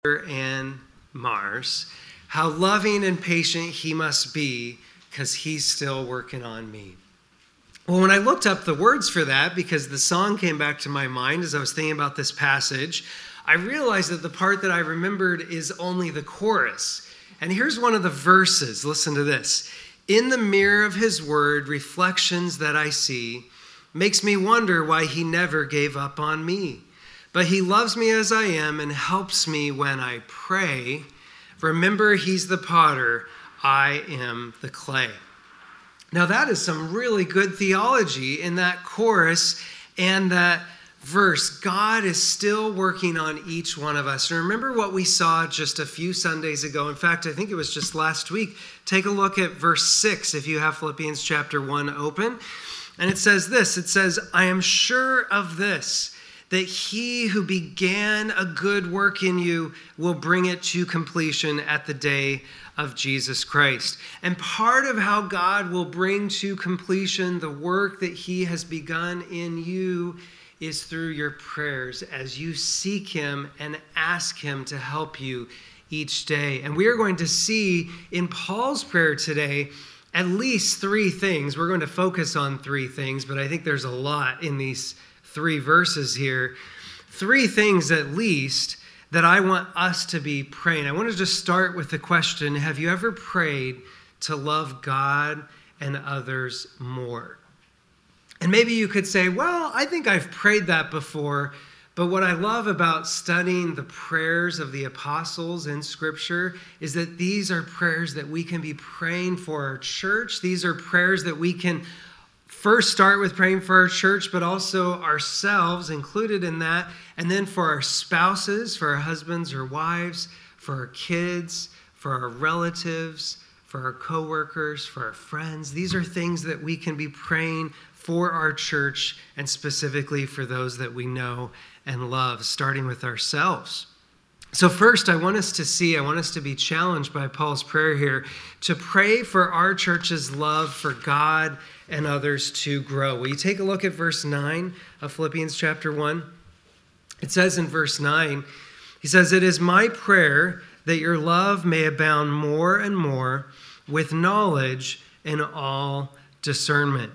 and Mars, how loving and patient he must be because he's still working on me. Well, when I looked up the words for that, because the song came back to my mind as I was thinking about this passage, I realized that the part that I remembered is only the chorus. And here's one of the verses. Listen to this. In the mirror of his word, reflections that I see, makes me wonder why he never gave up on me. But he loves me as I am and helps me when I pray. Remember, he's the potter, I am the clay. Now that is some really good theology in that chorus and that verse. God is still working on each one of us. And remember what we saw just a few Sundays ago. In fact, I think it was just last week. Take a look at verse 6 if you have Philippians chapter 1 open. And it says this, it says, I am sure of this, that he who began a good work in you will bring it to completion at the day of Jesus Christ. And part of how God will bring to completion the work that he has begun in you is through your prayers as you seek him and ask him to help you each day. And we are going to see in Paul's prayer today at least three things. We're going to focus on three things, but I think there's a lot in these three verses here. Three things at least that I want us to be praying. I want to just start with the question, have you ever prayed to love God and others more? And maybe you could say, well, I think I've prayed that before, but what I love about studying the prayers of the apostles in Scripture is that these are prayers that we can be praying for our church. These are prayers that we can first start with praying for our church, but also ourselves included in that, and then for our spouses, for our husbands or wives, for our kids, for our relatives, for our coworkers, for our friends. These are things that we can be praying for our church and specifically for those that we know and love, starting with ourselves. So first, I want us to be challenged by Paul's prayer here to pray for our church's love for God and others to grow. Will you take a look at verse 9 of Philippians chapter 1? It says in verse 9, he says, it is my prayer that your love may abound more and more with knowledge and all discernment.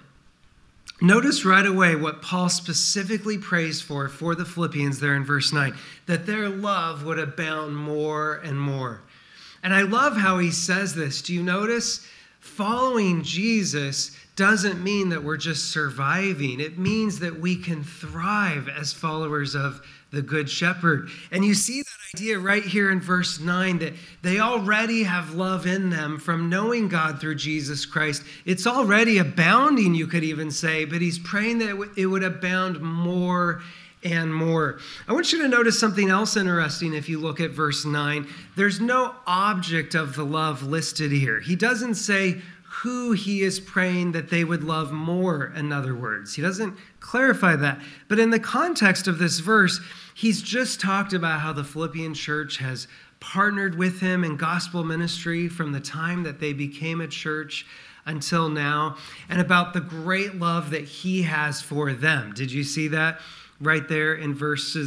Notice right away what Paul specifically prays for the Philippians there in verse 9, that their love would abound more and more. And I love how he says this. Do you notice? Following Jesus doesn't mean that we're just surviving. It means that we can thrive as followers of the Good Shepherd. And you see that idea right here in verse 9, that they already have love in them from knowing God through Jesus Christ. It's already abounding, you could even say, but he's praying that it would abound more and more. I want you to notice something else interesting if you look at verse 9. There's no object of the love listed here. He doesn't say who he is praying that they would love more, in other words. He doesn't clarify that. But in the context of this verse, he's just talked about how the Philippian church has partnered with him in gospel ministry from the time that they became a church until now, and about the great love that he has for them. Did you see that right there in verse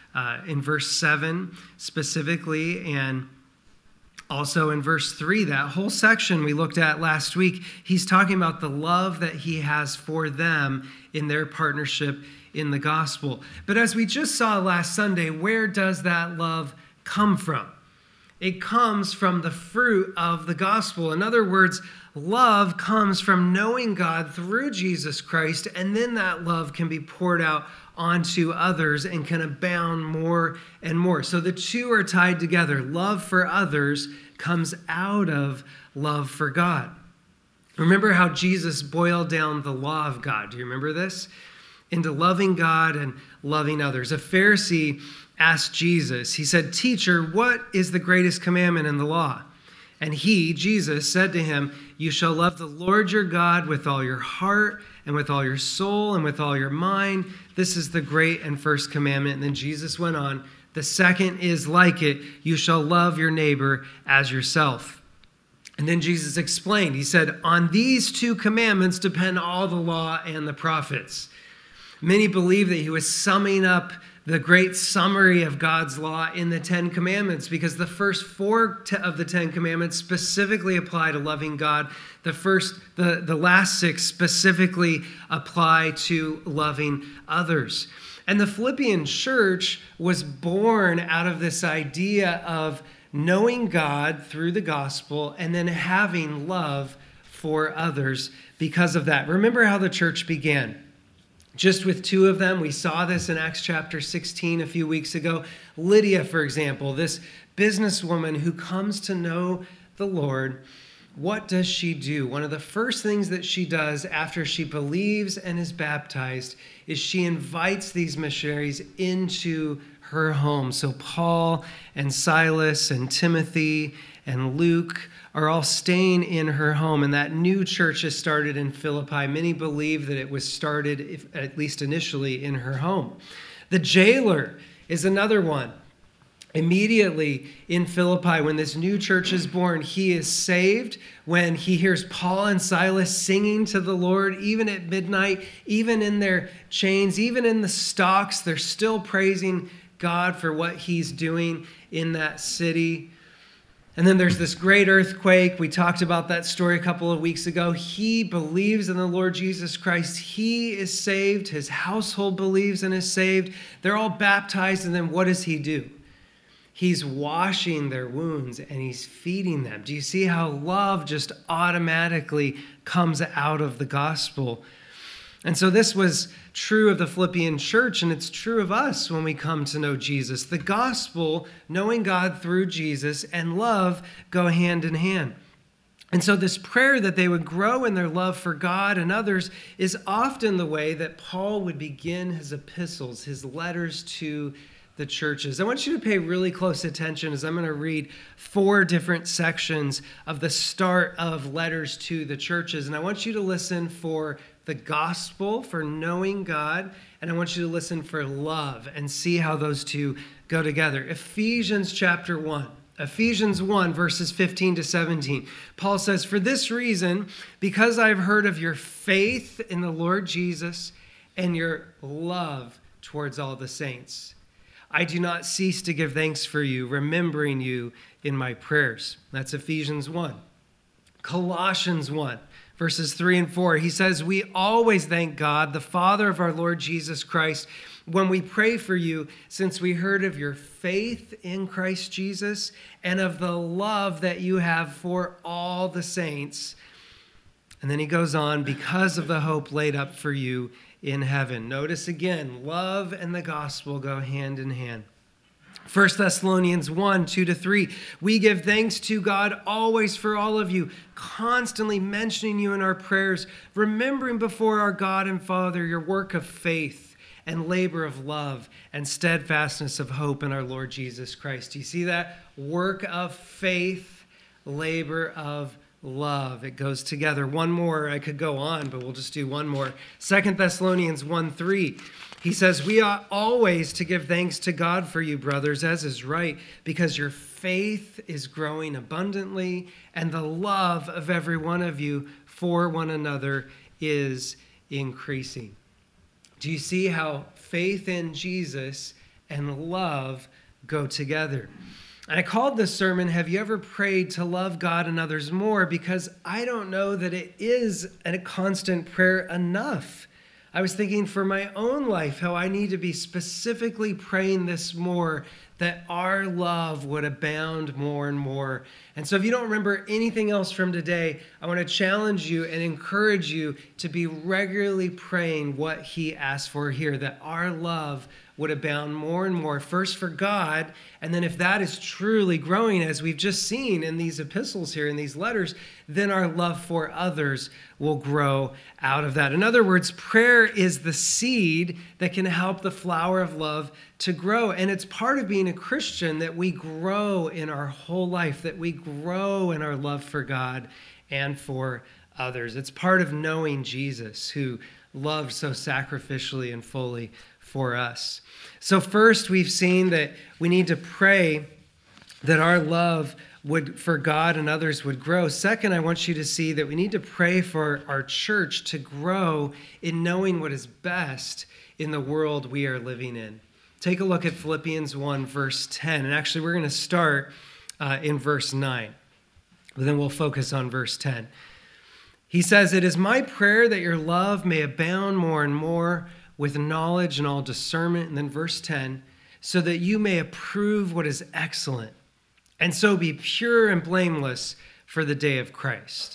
7 specifically, and also in verse 3, that whole section we looked at last week, he's talking about the love that he has for them in their partnership in the gospel. But as we just saw last Sunday, where does that love come from? It comes from the fruit of the gospel. In other words, love comes from knowing God through Jesus Christ, and then that love can be poured out onto others and can abound more and more. So the two are tied together. Love for others comes out of love for God. Remember how Jesus boiled down the law of God. Do you remember this? Into loving God and loving others. A Pharisee asked Jesus, he said, "Teacher, what is the greatest commandment in the law?" And he, Jesus, said to him, "You shall love the Lord your God with all your heart and with all your soul and with all your mind. This is the great and first commandment." And then Jesus went on, "The second is like it. You shall love your neighbor as yourself." And then Jesus explained. He said, "On these two commandments depend all the law and the prophets." Many believe that he was summing up the great summary of God's law in the Ten Commandments, because the first four of the Ten Commandments specifically apply to loving God. The last six specifically apply to loving others. And the Philippian church was born out of this idea of knowing God through the gospel and then having love for others because of that. Remember how the church began. Just with two of them. We saw this in Acts chapter 16 a few weeks ago. Lydia, for example, this businesswoman who comes to know the Lord, what does she do? One of the first things that she does after she believes and is baptized is she invites these missionaries into her home. So Paul and Silas and Timothy and Luke are all staying in her home, and that new church is started in Philippi. Many believe that it was started, at least initially, in her home. The jailer is another one. Immediately in Philippi, when this new church is born, he is saved when he hears Paul and Silas singing to the Lord, even at midnight, even in their chains, even in the stocks, they're still praising God for what he's doing in that city. And then there's this great earthquake. We talked about that story a couple of weeks ago. He believes in the Lord Jesus Christ. He is saved. His household believes and is saved. They're all baptized. And then what does he do? He's washing their wounds and he's feeding them. Do you see how love just automatically comes out of the gospel? And so this was true of the Philippian church, and it's true of us when we come to know Jesus. The gospel, knowing God through Jesus, and love go hand in hand. And so this prayer that they would grow in their love for God and others is often the way that Paul would begin his epistles, his letters to the churches. I want you to pay really close attention as I'm going to read 4 different sections of the start of letters to the churches. And I want you to listen for the gospel, for knowing God, and I want you to listen for love and see how those two go together. Ephesians chapter 1. Ephesians 1, verses 15 to 17. Paul says, "For this reason, because I have heard of your faith in the Lord Jesus and your love towards all the saints, I do not cease to give thanks for you, remembering you in my prayers." That's Ephesians 1. Colossians 1. Verses 3 and 4, he says, "We always thank God, the Father of our Lord Jesus Christ, when we pray for you, since we heard of your faith in Christ Jesus and of the love that you have for all the saints." And then he goes on, "because of the hope laid up for you in heaven." Notice again, love and the gospel go hand in hand. 1 Thessalonians 1, 2-3, "We give thanks to God always for all of you, constantly mentioning you in our prayers, remembering before our God and Father your work of faith and labor of love and steadfastness of hope in our Lord Jesus Christ." Do you see that? Work of faith, labor of love. It goes together. One more, I could go on, but we'll just do one more. 2 Thessalonians 1:3. He says, "We ought always to give thanks to God for you, brothers, as is right, because your faith is growing abundantly, and the love of every one of you for one another is increasing." Do you see how faith in Jesus and love go together? And I called this sermon, "Have you ever prayed to love God and others more?" Because I don't know that it is a constant prayer enough. I was thinking for my own life how I need to be specifically praying this more, that our love would abound more and more. And so if you don't remember anything else from today, I want to challenge you and encourage you to be regularly praying what he asked for here, that our love would abound more and more, first for God, and then if that is truly growing, as we've just seen in these epistles here, in these letters, then our love for others will grow out of that. In other words, prayer is the seed that can help the flower of love to grow. And it's part of being a Christian that we grow in our whole life, that we grow in our love for God and for others. It's part of knowing Jesus, who loved so sacrificially and fully for us. So first, we've seen that we need to pray that our love for God and others would grow. Second, I want you to see that we need to pray for our church to grow in knowing what is best in the world we are living in. Take a look at Philippians 1, verse 10. And actually, we're going to start in verse 9. But then we'll focus on verse 10. He says, "It is my prayer that your love may abound more and more with knowledge and all discernment." And then verse 10, "so that you may approve what is excellent, and so be pure and blameless for the day of Christ."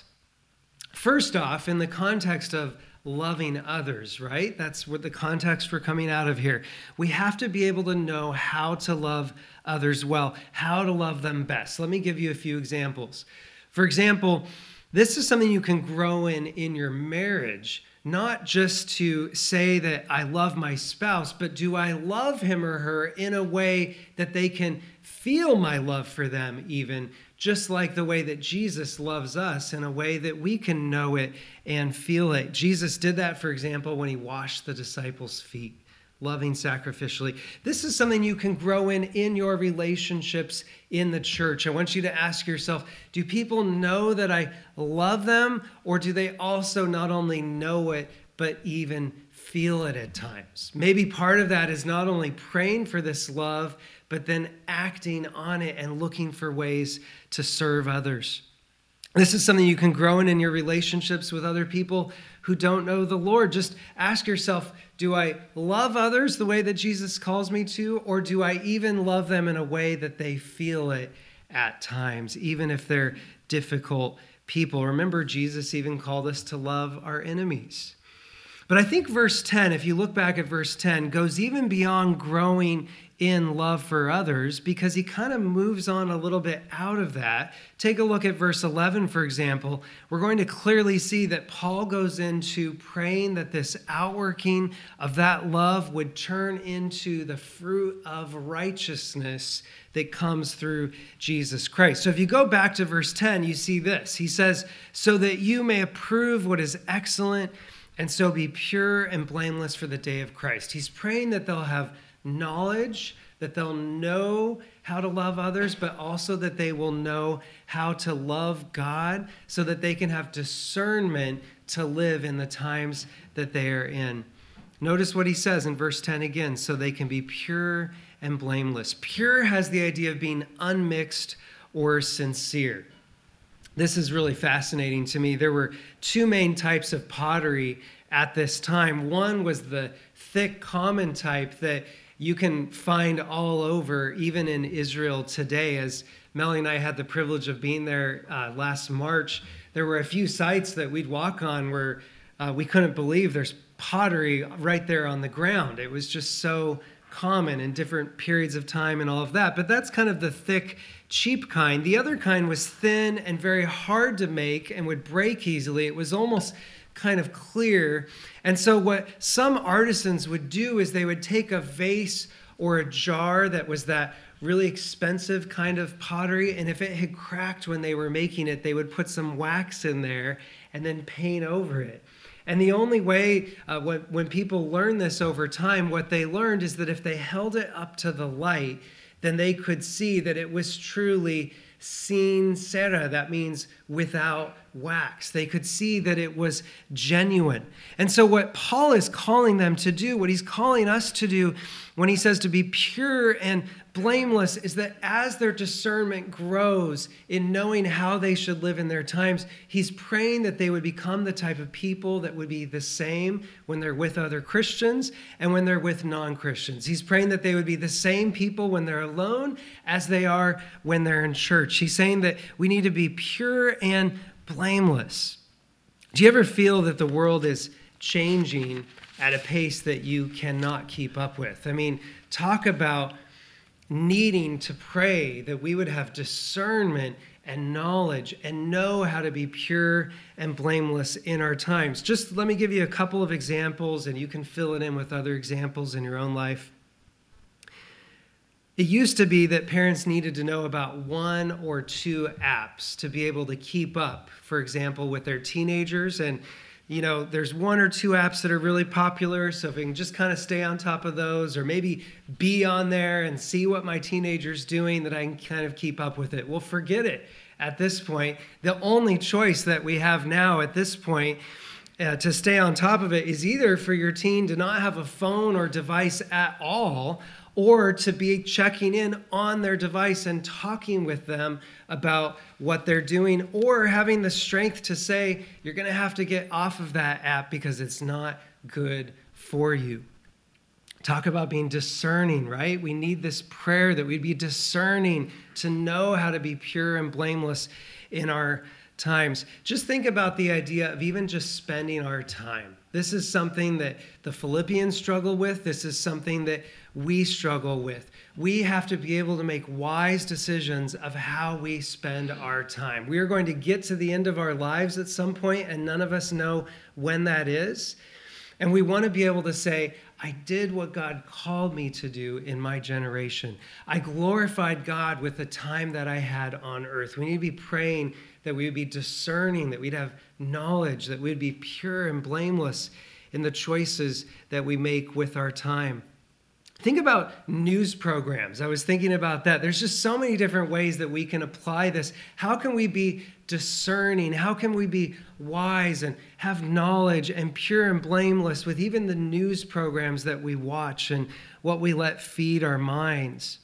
First off, in the context of loving others, right? That's what the context we're coming out of here. We have to be able to know how to love others well, how to love them best. Let me give you a few examples. For example, this is something you can grow in your marriage, not just to say that I love my spouse, but do I love him or her in a way that they can feel my love for them, even just like the way that Jesus loves us, in a way that we can know it and feel it. Jesus did that, for example, when he washed the disciples' feet, loving sacrificially. This is something you can grow in your relationships in the church. I want you to ask yourself, do people know that I love them, or do they also not only know it, but even feel it at times? Maybe part of that is not only praying for this love, but then acting on it and looking for ways to serve others. This is something you can grow in your relationships with other people who don't know the Lord. Just ask yourself, do I love others the way that Jesus calls me to, or do I even love them in a way that they feel it at times, even if they're difficult people? Remember, Jesus even called us to love our enemies. But I think verse 10, if you look back at verse 10, goes even beyond growing in love for others, because he kind of moves on a little bit out of that. Take a look at verse 11, for example. We're going to clearly see that Paul goes into praying that this outworking of that love would turn into the fruit of righteousness that comes through Jesus Christ. So if you go back to verse 10, you see this. He says, "so that you may approve what is excellent, and so be pure and blameless for the day of Christ." He's praying that they'll have knowledge, that they'll know how to love others, but also that they will know how to love God, so that they can have discernment to live in the times that they are in. Notice what he says in verse 10 again, "so they can be pure and blameless." Pure has the idea of being unmixed or sincere. This is really fascinating to me. There were two main types of pottery at this time. One was the thick, common type that you can find all over, even in Israel today. As Melanie and I had the privilege of being there last March, there were a few sites that we'd walk on where we couldn't believe there's pottery right there on the ground. It was just so common in different periods of time and all of that. But that's kind of the thick, cheap kind. The other kind was thin and very hard to make and would break easily. It was almost kind of clear. And so what some artisans would do is they would take a vase or a jar that was that really expensive kind of pottery, and if it had cracked when they were making it, they would put some wax in there and then paint over it. And the only way, when people learn this over time, what they learned is that if they held it up to the light, then they could see that it was truly sin cera. That means without wax. They could see that it was genuine. And so what Paul is calling them to do, what he's calling us to do when he says to be pure and blameless, is that as their discernment grows in knowing how they should live in their times, he's praying that they would become the type of people that would be the same when they're with other Christians and when they're with non-Christians. He's praying that they would be the same people when they're alone as they are when they're in church. He's saying that we need to be pure and blameless. Do you ever feel that the world is changing at a pace that you cannot keep up with? I mean, talk about needing to pray that we would have discernment and knowledge and know how to be pure and blameless in our times. Just let me give you a couple of examples, and you can fill it in with other examples in your own life. It used to be that parents needed to know about one or two apps to be able to keep up, for example, with their teenagers. And, you know, there's one or two apps that are really popular, so if we can just kind of stay on top of those, or maybe be on there and see what my teenager's doing, that I can kind of keep up with it. Well, forget it at this point. The only choice that we have now at this point to stay on top of it is either for your teen to not have a phone or device at all, or to be checking in on their device and talking with them about what they're doing, or having the strength to say, you're going to have to get off of that app because it's not good for you. Talk about being discerning, right? We need this prayer that we'd be discerning to know how to be pure and blameless in our times. Just think about the idea of even just spending our time. This is something that the Philippians struggle with. This is something that we struggle with. We have to be able to make wise decisions of how we spend our time. We are going to get to the end of our lives at some point, and none of us know when that is. And we want to be able to say, I did what God called me to do in my generation. I glorified God with the time that I had on earth. We need to be praying that we would be discerning, that we'd have knowledge, that we'd be pure and blameless in the choices that we make with our time. Think about news programs. I was thinking about that. There's just so many different ways that we can apply this. How can we be discerning? How can we be wise and have knowledge and pure and blameless with even the news programs that we watch and what we let feed our minds?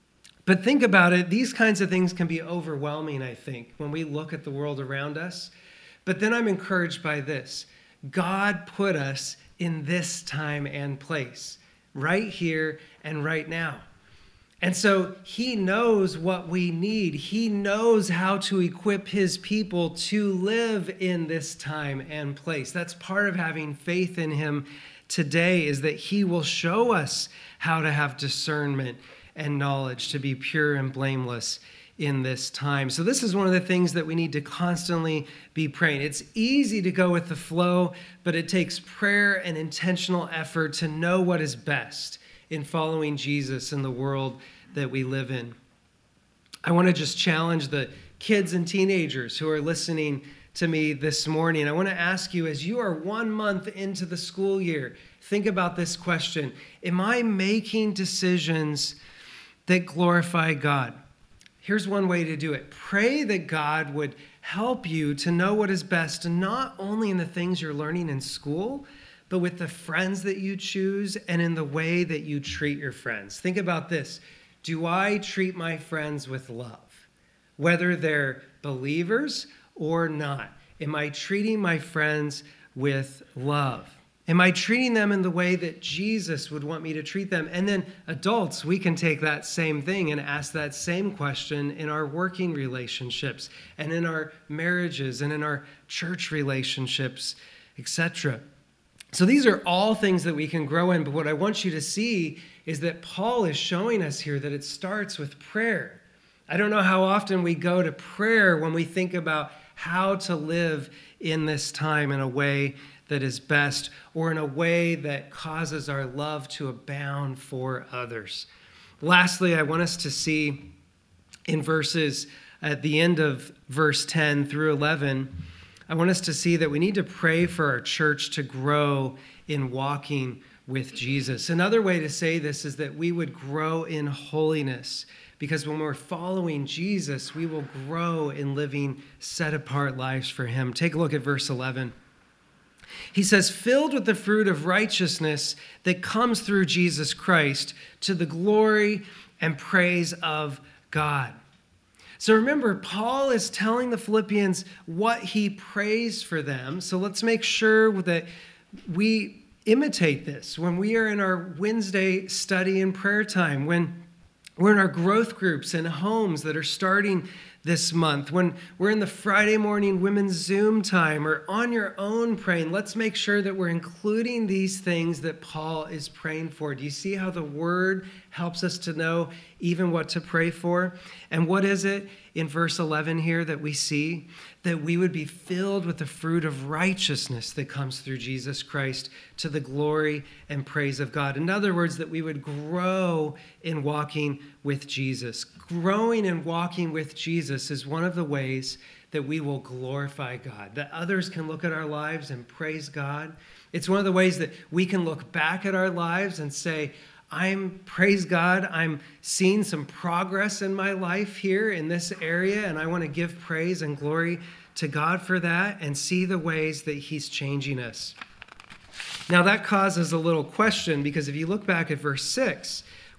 But think about it. These kinds of things can be overwhelming, I think, when we look at the world around us. But then I'm encouraged by this. God put us in this time and place, right here and right now. And so he knows what we need. He knows how to equip his people to live in this time and place. That's part of having faith in him today, is that he will show us how to have discernment and knowledge to be pure and blameless in this time. So this is one of the things that we need to constantly be praying. It's easy to go with the flow, but it takes prayer and intentional effort to know what is best in following Jesus in the world that we live in. I want to just challenge the kids and teenagers who are listening to me this morning. I want to ask you, as you are 1 month into the school year, think about this question. Am I making decisions that glorify God? Here's one way to do it. Pray that God would help you to know what is best, not only in the things you're learning in school, but with the friends that you choose and in the way that you treat your friends. Think about this. Do I treat my friends with love, whether they're believers or not? Am I treating my friends with love? Am I treating them in the way that Jesus would want me to treat them? And then adults, we can take that same thing and ask that same question in our working relationships and in our marriages and in our church relationships, etc. So these are all things that we can grow in. But what I want you to see is that Paul is showing us here that it starts with prayer. I don't know how often we go to prayer when we think about how to live in this time in a way that is best, or in a way that causes our love to abound for others. Lastly, I want us to see in verses at the end of verse 10 through 11, I want us to see that we need to pray for our church to grow in walking with Jesus. Another way to say this is that we would grow in holiness, because when we're following Jesus, we will grow in living set-apart lives for him. Take a look at verse 11. He says, filled with the fruit of righteousness that comes through Jesus Christ to the glory and praise of God. So remember, Paul is telling the Philippians what he prays for them. So let's make sure that we imitate this when we are in our Wednesday study and prayer time, when we're in our growth groups and homes that are starting this month, when we're in the Friday morning women's Zoom time or on your own praying. Let's make sure that we're including these things that Paul is praying for. Do you see how the word helps us to know even what to pray for? And what is it in verse 11 here that we see? That we would be filled with the fruit of righteousness that comes through Jesus Christ to the glory and praise of God. In other words, that we would grow in walking with Jesus. Growing and walking with Jesus is one of the ways that we will glorify God, that others can look at our lives and praise God. It's one of the ways that we can look back at our lives and say, praise God, I'm seeing some progress in my life here in this area, and I want to give praise and glory to God for that and see the ways that he's changing us. Now that causes a little question, because if you look back at verse 6,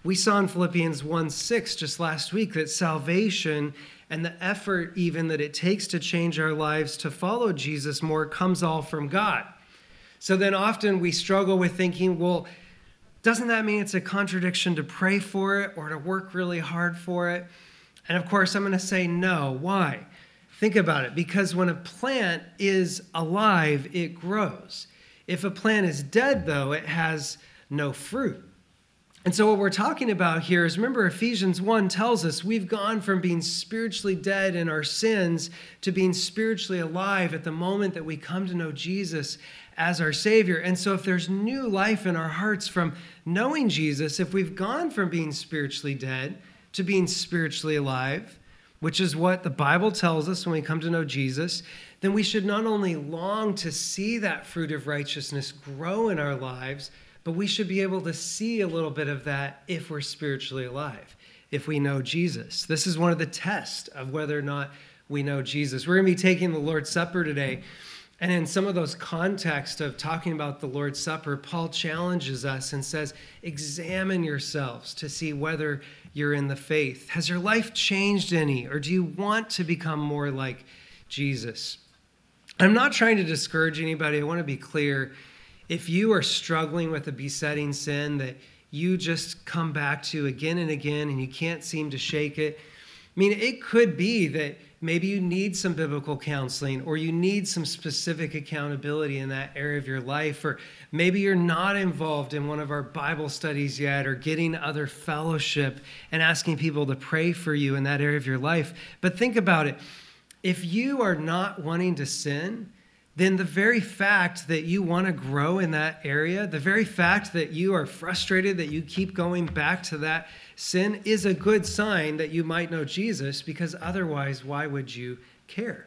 We saw in Philippians 1:6 just last week that salvation and the effort even that it takes to change our lives to follow Jesus more comes all from God. So then often we struggle with thinking, well, doesn't that mean it's a contradiction to pray for it or to work really hard for it? And of course, I'm going to say no. Why? Think about it. Because when a plant is alive, it grows. If a plant is dead, though, it has no fruit. And so what we're talking about here is, remember, Ephesians 1 tells us we've gone from being spiritually dead in our sins to being spiritually alive at the moment that we come to know Jesus as our Savior. And so if there's new life in our hearts from knowing Jesus, if we've gone from being spiritually dead to being spiritually alive, which is what the Bible tells us when we come to know Jesus, then we should not only long to see that fruit of righteousness grow in our lives, but we should be able to see a little bit of that if we're spiritually alive, if we know Jesus. This is one of the tests of whether or not we know Jesus. We're going to be taking the Lord's Supper today. And in some of those contexts of talking about the Lord's Supper, Paul challenges us and says, examine yourselves to see whether you're in the faith. Has your life changed any, or do you want to become more like Jesus? I'm not trying to discourage anybody. I want to be clear. If you are struggling with a besetting sin that you just come back to again and again and you can't seem to shake it, I mean, it could be that maybe you need some biblical counseling, or you need some specific accountability in that area of your life, or maybe you're not involved in one of our Bible studies yet, or getting other fellowship and asking people to pray for you in that area of your life. But think about it. If you are not wanting to sin, then the very fact that you want to grow in that area, the very fact that you are frustrated that you keep going back to that sin is a good sign that you might know Jesus, because otherwise, why would you care?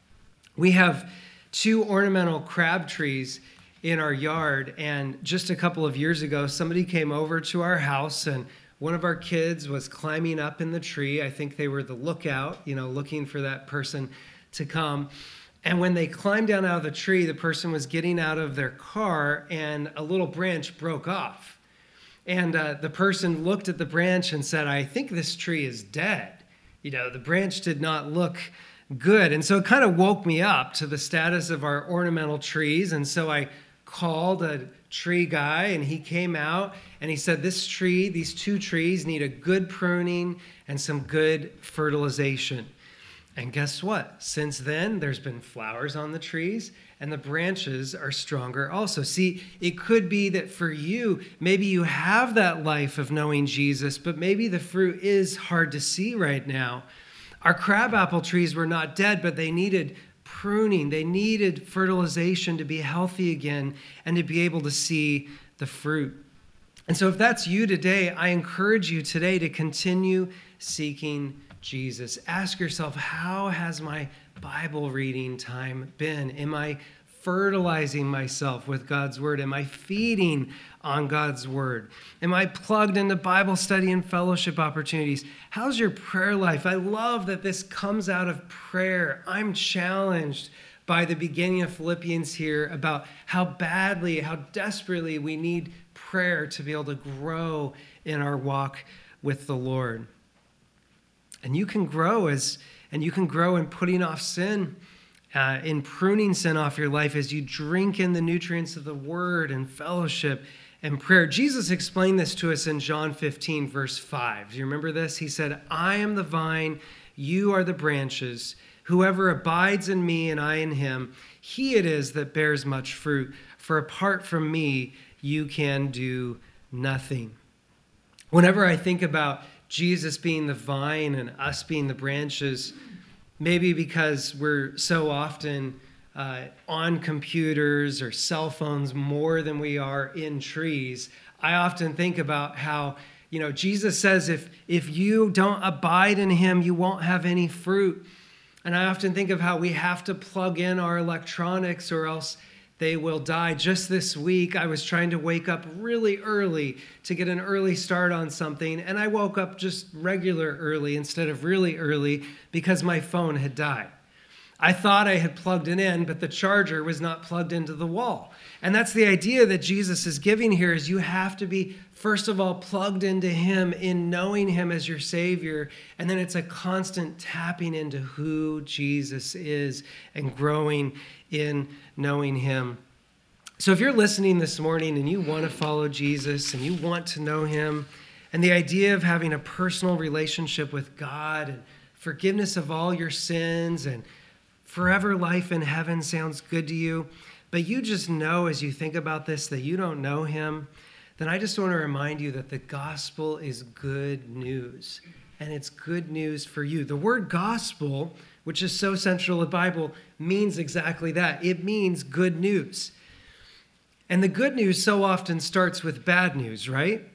We have 2 ornamental crab trees in our yard, and just a couple of years ago, somebody came over to our house, and one of our kids was climbing up in the tree. I think they were the lookout, looking for that person to come. And when they climbed down out of the tree, the person was getting out of their car and a little branch broke off. And the person looked at the branch and said, I think this tree is dead. The branch did not look good. And so it kind of woke me up to the status of our ornamental trees. And so I called a tree guy, and he came out and he said, these 2 trees need a good pruning and some good fertilization. And guess what? Since then, there's been flowers on the trees, and the branches are stronger also. See, it could be that for you, maybe you have that life of knowing Jesus, but maybe the fruit is hard to see right now. Our crabapple trees were not dead, but they needed pruning. They needed fertilization to be healthy again and to be able to see the fruit. And so if that's you today, I encourage you today to continue seeking Jesus. Ask yourself, how has my Bible reading time been? Am I fertilizing myself with God's word? Am I feeding on God's word? Am I plugged into Bible study and fellowship opportunities? How's your prayer life? I love that this comes out of prayer. I'm challenged by the beginning of Philippians here about how badly, how desperately we need prayer to be able to grow in our walk with the Lord. And you can grow in putting off sin, in pruning sin off your life as you drink in the nutrients of the word and fellowship and prayer. Jesus explained this to us in John 15, verse 5. Do you remember this? He said, I am the vine, you are the branches. Whoever abides in me and I in him, he it is that bears much fruit. For apart from me, you can do nothing. Whenever I think about Jesus being the vine and us being the branches, maybe because we're so often on computers or cell phones more than we are in trees, I often think about how, Jesus says if you don't abide in him, you won't have any fruit. And I often think of how we have to plug in our electronics or else they will die. Just this week, I was trying to wake up really early to get an early start on something, and I woke up just regular early instead of really early because my phone had died. I thought I had plugged it in, but the charger was not plugged into the wall. And that's the idea that Jesus is giving here is you have to be, first of all, plugged into him in knowing him as your Savior. And then it's a constant tapping into who Jesus is and growing in knowing him. So if you're listening this morning and you want to follow Jesus and you want to know him, and the idea of having a personal relationship with God and forgiveness of all your sins and forever life in heaven sounds good to you, but you just know as you think about this that you don't know him, then I just want to remind you that the gospel is good news, and it's good news for you. The word gospel, which is so central to the Bible, means exactly that. It means good news. And the good news so often starts with bad news, right?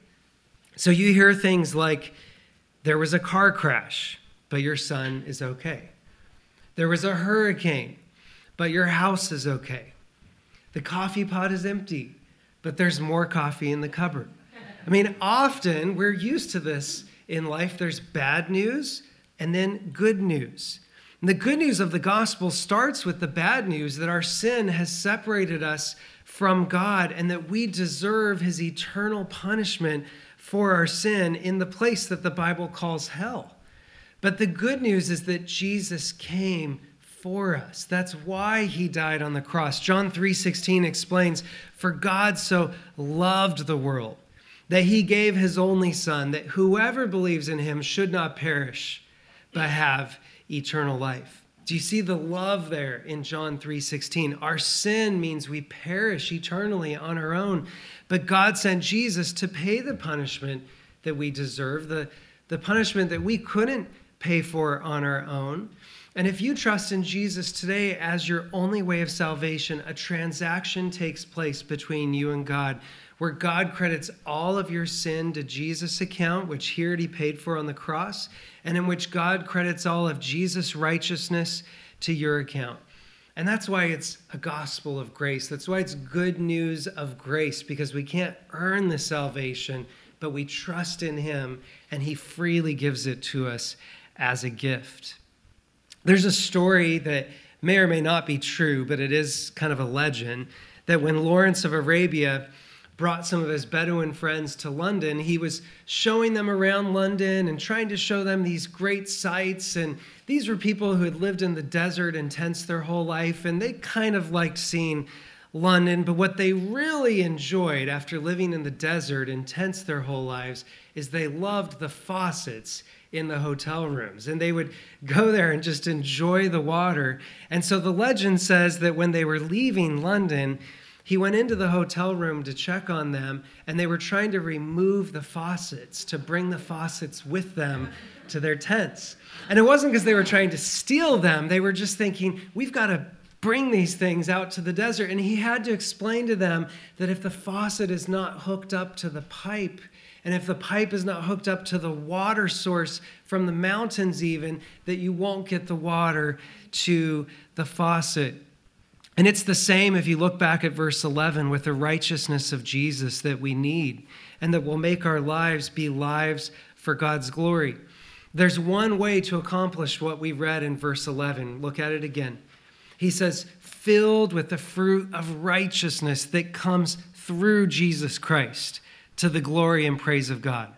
So you hear things like, there was a car crash, but your son is okay. There was a hurricane, but your house is okay. The coffee pot is empty, but there's more coffee in the cupboard. I mean, often we're used to this in life. There's bad news and then good news. And the good news of the gospel starts with the bad news that our sin has separated us from God and that we deserve his eternal punishment for our sin in the place that the Bible calls hell. But the good news is that Jesus came for us. That's why he died on the cross. John 3:16 explains, "For God so loved the world that he gave his only son, that whoever believes in him should not perish, but have eternal life." Do you see the love there in John 3:16? Our sin means we perish eternally on our own, but God sent Jesus to pay the punishment that we deserve, the punishment that we couldn't pay for on our own. And if you trust in Jesus today as your only way of salvation, a transaction takes place between you and God, where God credits all of your sin to Jesus' account, which he already paid for on the cross, and in which God credits all of Jesus' righteousness to your account. And that's why it's a gospel of grace. That's why it's good news of grace, because we can't earn the salvation, but we trust in him, and he freely gives it to us as a gift. There's a story that may or may not be true, but it is kind of a legend, that when Lawrence of Arabia brought some of his Bedouin friends to London, he was showing them around London and trying to show them these great sights. And these were people who had lived in the desert in tents their whole life, and they kind of liked seeing London. But what they really enjoyed after living in the desert in tents their whole lives is they loved the faucets in the hotel rooms, and they would go there and just enjoy the water. And so the legend says that when they were leaving London, he went into the hotel room to check on them, and they were trying to remove the faucets, to bring the faucets with them to their tents. And it wasn't because they were trying to steal them. They were just thinking, we've got to bring these things out to the desert. And he had to explain to them that if the faucet is not hooked up to the pipe, and if the pipe is not hooked up to the water source from the mountains even, that you won't get the water to the faucet. And it's the same if you look back at verse 11 with the righteousness of Jesus that we need and that will make our lives be lives for God's glory. There's one way to accomplish what we read in verse 11. Look at it again. He says, filled with the fruit of righteousness that comes through Jesus Christ, to the glory and praise of God.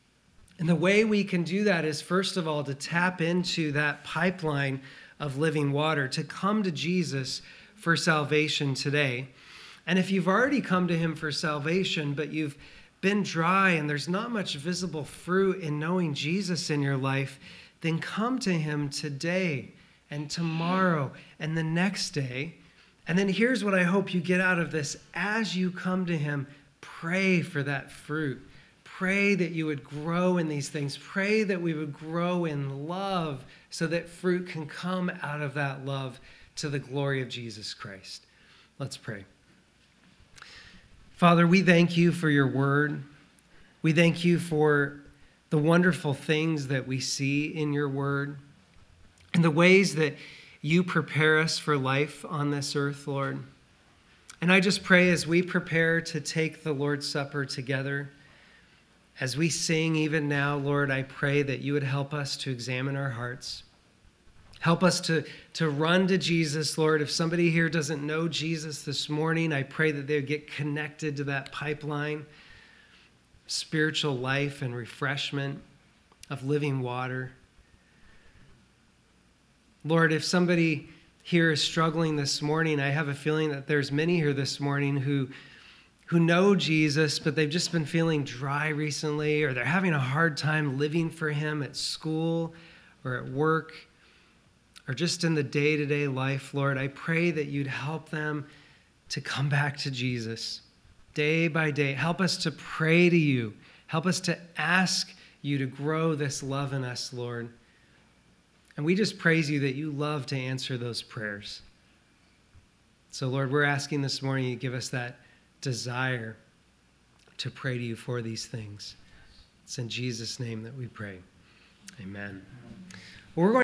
And the way we can do that is, first of all, to tap into that pipeline of living water, to come to Jesus for salvation today. And if you've already come to him for salvation, but you've been dry and there's not much visible fruit in knowing Jesus in your life, then come to him today and tomorrow and the next day. And then here's what I hope you get out of this. As you come to him, pray for that fruit. Pray that you would grow in these things. Pray that we would grow in love so that fruit can come out of that love to the glory of Jesus Christ. Let's pray. Father, we thank you for your word. We thank you for the wonderful things that we see in your word and the ways that you prepare us for life on this earth, Lord. And I just pray as we prepare to take the Lord's Supper together, as we sing even now, Lord, I pray that you would help us to examine our hearts. Help us to run to Jesus, Lord. If somebody here doesn't know Jesus this morning, I pray that they would get connected to that pipeline, spiritual life and refreshment of living water. Lord, if somebody here is struggling this morning, I have a feeling that there's many here this morning who know Jesus, but they've just been feeling dry recently, or they're having a hard time living for him at school or at work or just in the day-to-day life. Lord, I pray that you'd help them to come back to Jesus day by day. Help us to pray to you. Help us to ask you to grow this love in us, Lord. And we just praise you that you love to answer those prayers. So, Lord, we're asking this morning you give us that desire to pray to you for these things. It's in Jesus' name that we pray. Amen. Well, we're going